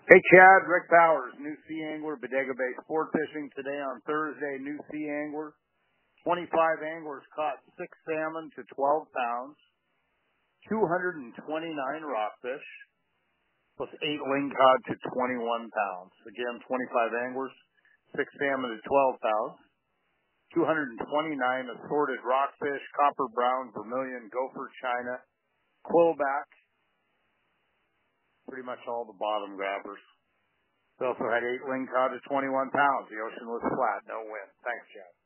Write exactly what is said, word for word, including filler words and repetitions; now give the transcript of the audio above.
Hey Chad, Rick Powers, New Sea Angler, Bodega Bay Sport Fishing. Today on Thursday, New Sea Angler. twenty-five anglers caught six salmon to twelve pounds, two hundred twenty-nine rockfish, plus eight lingcod to twenty-one pounds. Again, twenty-five anglers, six salmon to twelve pounds, two hundred twenty-nine assorted rockfish, copper brown, vermilion, gopher, china, quillback, pretty much all the bottom grabbers. We also had eight lingcod to twenty-one pounds. The ocean was flat, no wind. Thanks, Chad.